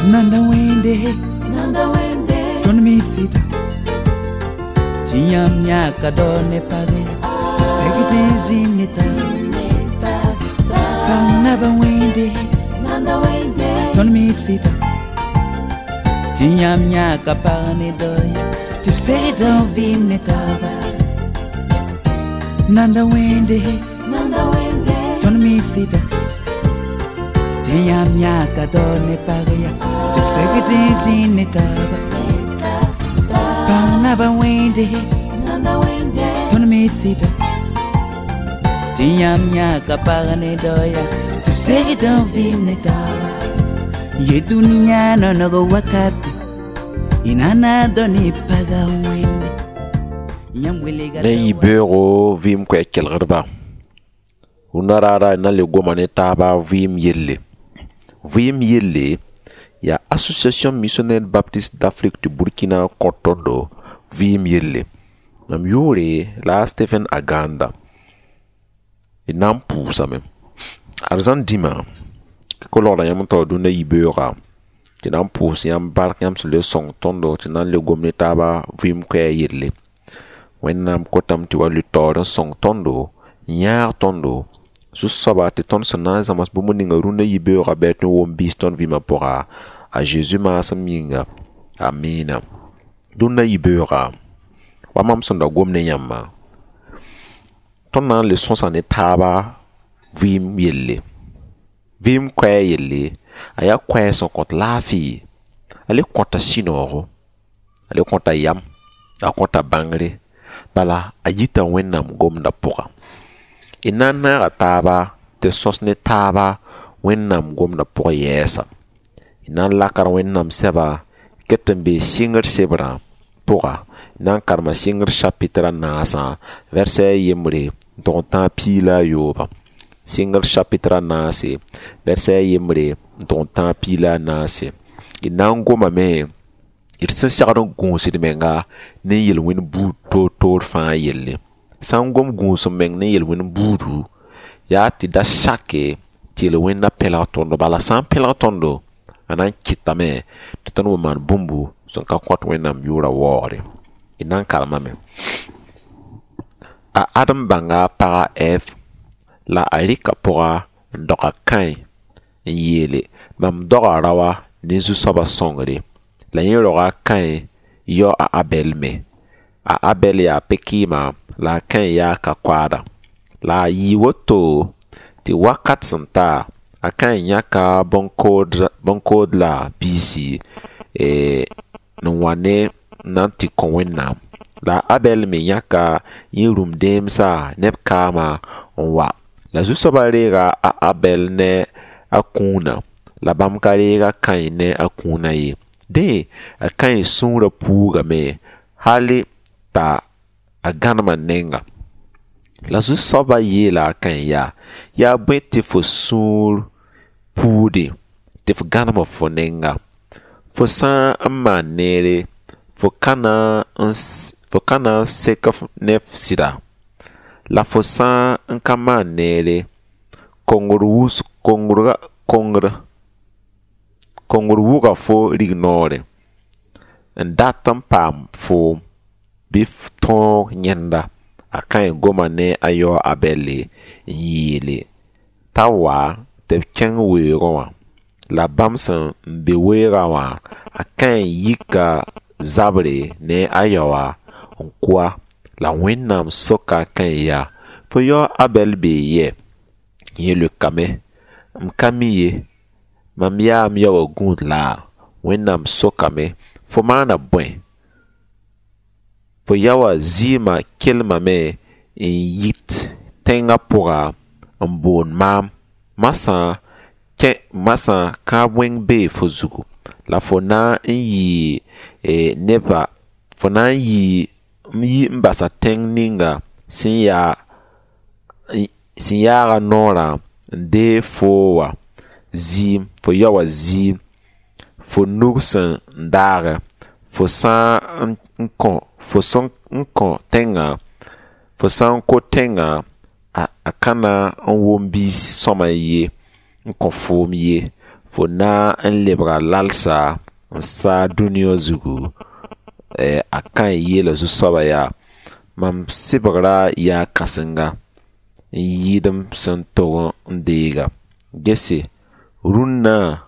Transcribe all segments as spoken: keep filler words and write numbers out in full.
Nanda wende, Nanda wende, ton mi thida. Tiam nyaka done pare, tu segede zinita. Nanda wende, Nanda wende, ton mi thida. Tiam nyaka pane doya, tu segede vinita. Nanda wende, Nanda wende, ton mi thida. Tiam nyaka done pare, tu segede zinita. Nanda wende, Nanda wende, ton mi thida. Tiam nyaka pane doya, tu segede vinita. Ye dunia no no go wakati, inana doni paga wende. Nei beuro vim ko ekel rba. Unarara na le gomane taba vim yelle. Vim yelle ya Association Missionnaire Baptiste d'Afrique du Burkina Kotondo vim yelle. Nam yore la Stephen Aganda. Inam pousa même. Arzan dima. Kolora yam to duna ibeura. Tinam pousa yam bark yam le song tondo tinan le gomane taba vim ko yelle. Wennam kotam ti walu toran song tondo nyar tondo su soba te ton sana zamas bu muninga runa yibe ora bet no wom biston vima pora a Jésus ma saminga amina dunna yibe ora wa mam sonda gomne nyamma tonna le son sane taba vim yelle vim kwe yelle aya kwe son kont lafi ale konta sinoro ale konta yam a konta bangre bala ayita wennam gomda poka inana ataba te sosne taba wennam gomda poka yesa inan lakar wennam seba ketembe singer sebra poka nan karma singer chapitre nasa verset yemre donta pila yoba singer chapitre nase verset yemre donta pila nase inan goma me irse sagaron gunsi menga ne yelwin bu to tor fa yelle sangom gunso meng ne yelwin budu ya ti da shake ti yelwin na pelatondo bala san pelatondo anan kitame tonu man bumbu son ka kwat wenam yura wore inan kalma me a adam banga para f la arika pora ndoka kai yele mam doga rawa nizu soba songre la yoroga kan yo a Abel me a Abel ya pekima la kan ya kakwada la yiwoto ti wakat santa a kan yaka bonkod bonkod la bisi e nwane nanti konwena la Abel me yaka yirum demsa nepkama onwa la zusobarega a Abel ne akuna la bamkarega kan ne akuna yi de a kan sunra puga me hali ta a ganama nenga la su soba ye la kan ya ya bwete fo sur pude te fo ganama fo nenga fo san amma nere fo kana fo kana seka nef sida la fo san nkama nere kongru kongru kongra kongru wuga fo rignore ndatam pam fo bif ton nyenda akan goma ne ayo Abeli yile tawa te ken werowa la bamsan be werawa akan yika zabre ne ayawa onkwa la wennam soka kan ya fo yo Abel be ye ye le kame mkamiye mamia mia wa gund la wennam sokame fo mana bwen fo yawa zima kelma me in yit tenga pora mbon mam masa ke masa ka bwen be fo zugu la fo na yi e neba fo na yi mi mbasa teng ninga sin ya sin ya nora de fo wa zim fo yawa zim fo nugsan ndare fo san nkon fo son nkon tenga fo san ko tenga a, a kana on wombi soma ye nkon fo miye fo na n lebra lalsa n sa dũniyã zugu eh, a kãe yeela zu-soaba yaa mam sɩbgra yaa kãsenga n yɩɩdem sẽn tog n deega gese rũnnã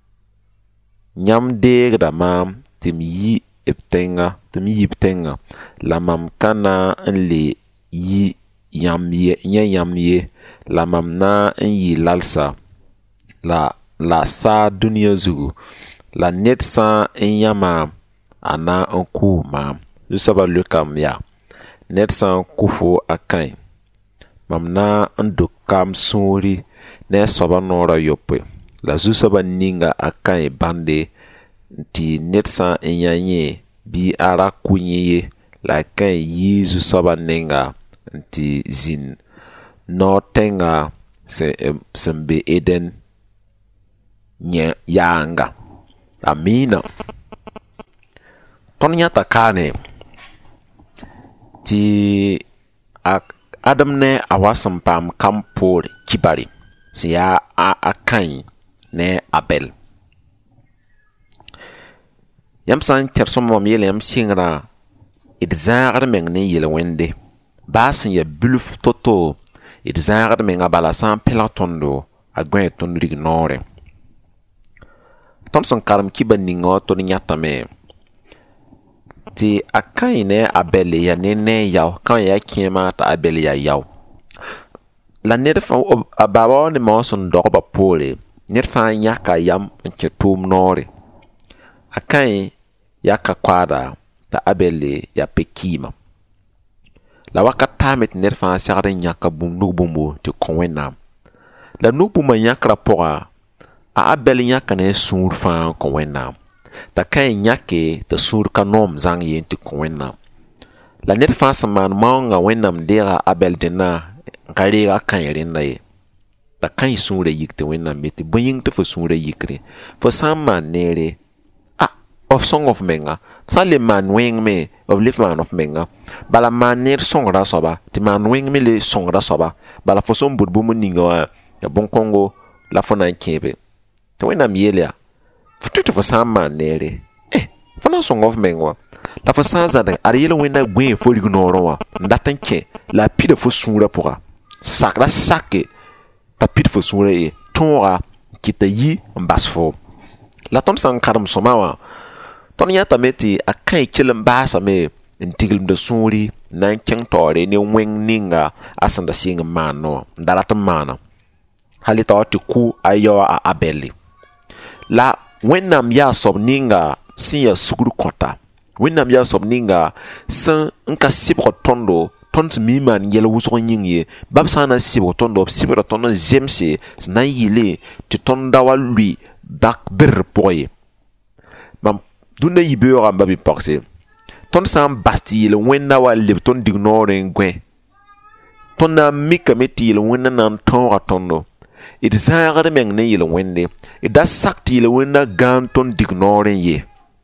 yãmb deegda maam tɩ m yi b tẽnga tɩ m yib tẽngã la mam ka na n le yi yãmb ye yẽ yãmb ye la mam na n yɩ lalsa la la saa dũniyã zugu la ned sã n yã maam a na n kʋʋ maam zu-soaba leokame yaa ned sã n kʋ fo a kãe mam na n dʋka m sũuri ne a soaba noorã yopoe la zu-soaba ninga a kãe bãnde tɩ ned sã n yã yẽ bɩ a ra kʋ yẽ ye la a kãe yɩ zu-soaba nenga n tɩ zĩn nao tẽnga sẽn be eden yẽ yaanga. Amiina. Tõnd yãta kaane tɩ adem ne a wa sẽn paam kam poor kibare sẽn yaa a kãe ne Abel. Yãmb sã n tẽr sõma mam yeel yãmb sɩngrã d zãagd meng ne yel-wẽnde baa sẽn ya bulf to-to d zãagd menga bala sã n pẽlg tõndo a gõe tõnd rig noore. Tõnd sẽn karem kiba ninga wa tõnd yãtame tɩ a kãe ne Abel ya ne ne yao kãe yaa kẽema tɩ Abel yaa yao la ned fãa a baaba wa ne ma sẽn dogba poore ned fãa yãka yam n kẽ tʋʋm noore a kãe yaka koaada t'a Abel ya pe-kɩɩma la wakat taame tɩ ned fãa segd n yãka bũmb nug-bũmbo tɩ kõ Wẽnnaam la nug-bũmbã yãkrã pʋga a Abel yãka ne sũur fãa n kõ Wẽnnaam t'a kãe yãke t'a sũur ka noom zãng yen tɩ kõ Wẽnnaam la ned fãa sẽn maan maoongã Wẽnnaam deega Abel dẽnna n ka reega a kãe rẽnda ye t'a kãe sũurã yik tɩ Wẽnnaam be tɩ bõe yĩng tɩ fo sũurã yikre fo sã n maan neere of sõng f menga sã n le maan wẽng me b le f maan f menga bala maan neer sõngrã soaba tɩ maan wẽng me le sõngrã soaba bala fo sẽn bʋd bũmb ninga wã ya bõn-kõngo la fo na n kẽebe tɩ Wẽnnaam yeel yaa fo tɩ tɩ fo sã n maan neere eh fo na n sõng f meng wã la fo sã n zãd ad yel-wẽnda gõe fo rig noorẽ wã n dat n kẽ la a pida fo sũurã pʋga sakra sake t'a pid fo sũurã ye tõoga n kɩta yi n bas fo la tõnd sã n karem sõma wã tõnd yãtame tɩ a kãe kell n baasame n tiglemda sũuri n na n kẽng taoore ne wẽng ninga a sẽn da sɩng n maanẽ wã n da rat n maana hal t'a wa tɩ kʋ a yao a Abel la Wẽnnaam yaa soab ninga sẽn ya sugr kõta Wẽnnaam yaa soab ninga sẽn n ka sɩbg tõndo tõnd sẽn mi n maan yɛl wʋsg yĩng ye bab sã n na n sɩbg tõndo b sɩbgra tõnd n zemse sẽn na n yɩle tɩ tõnd da wa lʋɩ bak bɩr pʋgẽ ye mam dũnã yi-beoogã n ba bɩ pagse tõnd sã n bas tɩ yel-wẽnda wa leb tõnd dig noorẽ n gõe tõnd na n mikame tɩ yel-wẽnda na n tõoga tõndo d zãagd meng ne yel-wẽnde d da sak tɩ yel-wẽnda gãan tõnd dig noorẽ ye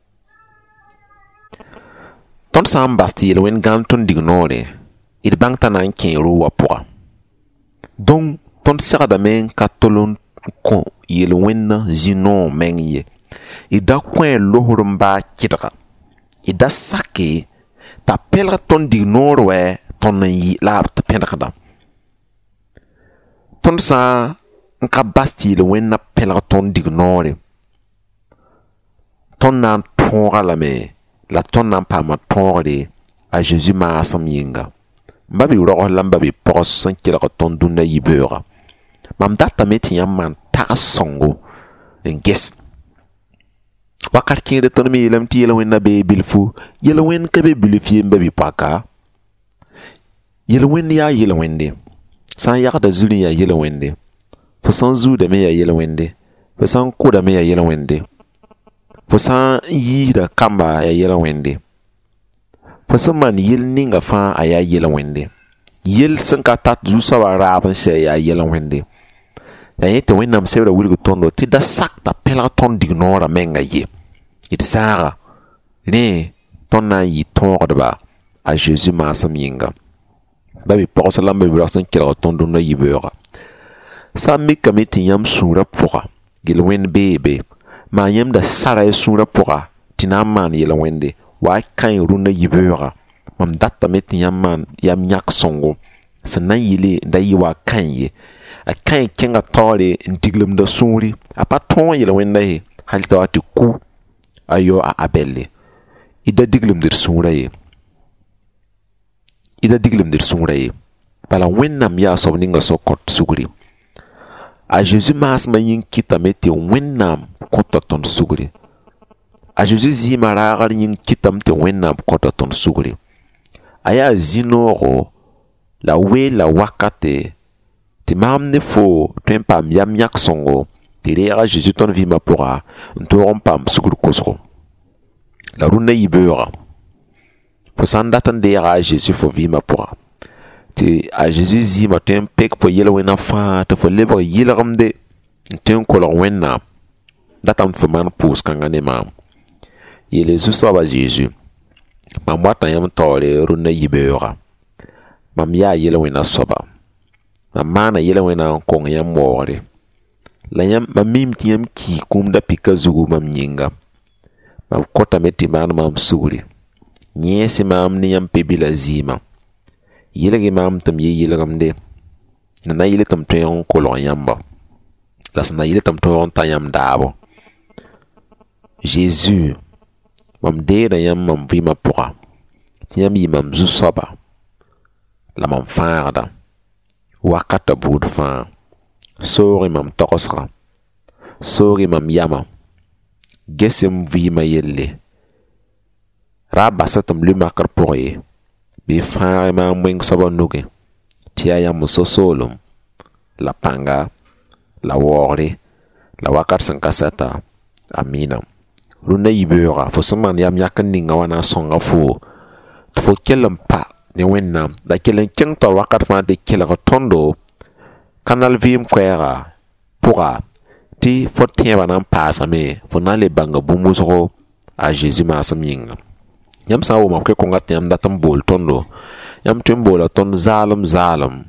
tõnd sã n bas tɩ yel-wẽnd gãan tõnd dig noorẽ d bãng t'a na n kẽ roogã pʋga donc tõnd segdame n ka tol n kõ yel-wẽnda zĩ-noog meng ye d da kõe losr n baa kɩdga d da sake t'a pɛlg tõnd dig noor wɛ tõnd n yɩ la tɩ pẽdgda tõnd sã n ka bas tɩ yel-wẽnda pẽlg tõnd dig noore tõnd na n tõoga lame la tõnd na n paama tõogre a Zeezi maasem yĩnga n ba bɩ rogs la n ba bɩ pɔgs sẽn kelg tõnd dũnã yi-beoogã mam datame tɩ yãmb maan tags sõngo n ges wakat kẽede tõnd me yeelame tɩ yel-wẽnda bee bilfu yel-wẽnd ka be bilf ye n ba bɩ poaka yel-wẽnd yaa yel-wẽnde sã n yagda zurẽ yaa yel-wẽnde fo sã n zuudame yaa yel-wẽnde fo sã n kʋdame yaa yel-wẽnde fo sã n yiisda kamba yaa yel-wẽnde fo sẽn maan yel ninga fãa a yaa yel-wẽnde yel sẽn ka tat zu-soaba raab n sɛ yaa yel-wẽnde yaa yẽ tɩ Wẽnnaam sebra wilg tõndo tɩ da sak t'a pẽlg tõnd dig noorã menga ye d zãaga rẽ tõnd na n yɩ tõogdba a Zeezi maasem yĩnga ba bɩ pɔgs la n ba bɩ rag sẽn kelg tõnd dũnã yi-beoogã sã n mikame tɩ yãmb sũurã pʋga gil wẽnd beebe maa yãmb da sara y sũurã pʋga tɩ na n maan yel-wẽnde wa kãe rũnã yibeoogã mam datame tɩ yãmb maan yam yãk sõngo sẽn na n yɩle n da yɩ wa kãe ye a kãe kẽnga taoore n diglemda sũuri a pa tõog yel-wẽnda ye hal t'a wa tɩ ku a yao a abɛlle y da diglemd d sũurã ye y da diglemd d sũurã ye bala wẽnnaam yaa soab ninga so-kõt sugri a Zeezi maasmã yĩng kɩtame tɩ wẽnnaam kõta tõnd sugri a Zeezi zɩɩmã raagr yĩng kɩtame tɩ wẽnnaam kõta tõnd sugri a yaa zĩ-noogo la weel la wakate tɩ maam ne fo tõe n paam yam yãk sõngo tɩ reega Zeezi tõnd vɩɩmã pʋga n toog n paam sugr kosgo la rũnã yibeoogã fo sã n dat n deega a Zeezi fo vɩɩmã pʋga tɩ a Zeezi zɩɩmã tõe n pek fo yel-wẽnã fãa tɩ fo lebg yɩlgemde n tõe n kolg wẽnnaam datame tɩ fo maan pʋʋs-kãngã ne maam yeele zu-soaba Zeezi mam wata yãmb taoore rũnã yibeoogã mam yaa yel-wẽnã soaba mam maana yel-wẽnã n kong yãmb waoogre la yãmb mam mim tɩ yãmb kii kũumda pika zugu mam yĩnga mam kotame tɩ maan maam sugri yẽese maam ne yãmb pe-bila zɩɩmã yɩlge maam tɩ m yɩ yɩlgemde na na yɩl tɩ m tõe n kolg yãmba la sẽn na yɩl tɩ m tõog n ta yãmb daabo Zeezi mam deegda yãmb mam vɩɩmã pʋga tɩ yãmb yɩ mam zu-soaba la mam fãagda wakata buud fãa soog-y mam togsga soog-y mam yama ges m vɩɩmã yelle ra basa tɩ m lu-makr pʋg ye bɩ fãag maam wẽng soaba nuge tɩ yaa yãmb so-soolem la pãnga la waoogre la wakat sẽn ka sɛta amiina rũnã yibeoogã fo sẽn maan yam yãk n ninga wa na n sõnga fo tɩ fo kell n pa ne wẽnnaam la kell n kẽng tar wakat fãa tɩ kelg tõndo kãnal vɩɩm koɛɛga pʋga tɩ fo tẽebã na n paasame fo na n le bãnga bũmb wʋsgo a Zeezi maasem yĩnga yãmb sã n wʋma b kẽ-kõnga tɩ yãmb dat n bool tõndo yãmb tõe n boola tõnd zaalem zaalem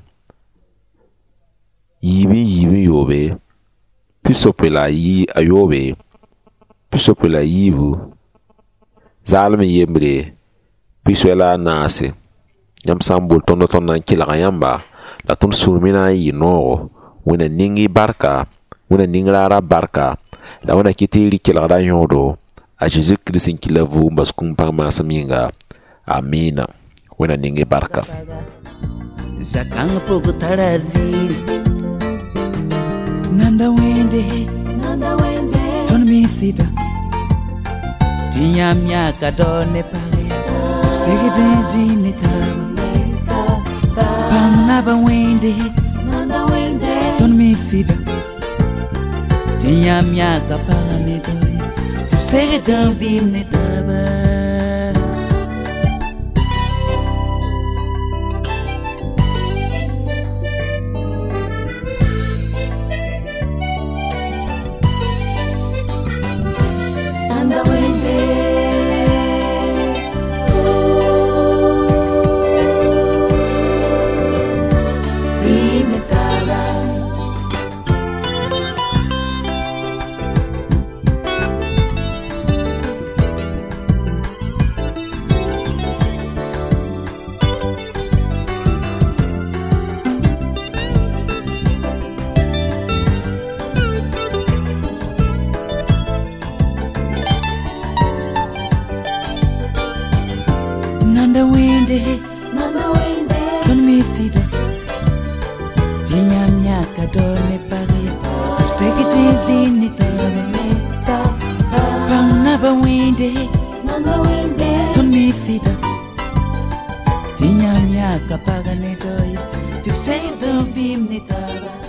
yiib n yiib n yoobe pisope la a yoobe pisope la yiibu zaalem n yembre pisoe la a naase yãmb sã n bool tõndo tõnd na n kelga yãmba la tõnd sũur me na n yɩ noogo wẽna ning-y barka wẽna ning raara barka la wẽna kɩ tɩ y rɩ kelgda yõodo a Zeezi Kirist n kila vʋʋm bas kũum pãng maasem yĩnga amiina wẽna ning-y barka zakãng pʋg tara zɩɩr nanda wẽnde Nanda wende, tõnd me sɩda tɩ yãmb yãka dao ne page tɩ b segd n zĩ ne taaba meta, pãng naba wẽnde Nanda wende, tõnd me sɩda tɩ yãmb yãka paga ne dao ye tɩ b segd n vɩɩm ne taaba Nanda wende, Vimetala, nanda wẽnde Nanda wende, tõnd me sɩda tɩ yãmb yãka dao ne page tɩ b segd n zĩ ne taaba meta, pãng naba wẽnde Nanda wende, tõnd me sɩda tɩ yãmb yãka paga ne dao ye tɩ b segd n vɩɩm ne taaba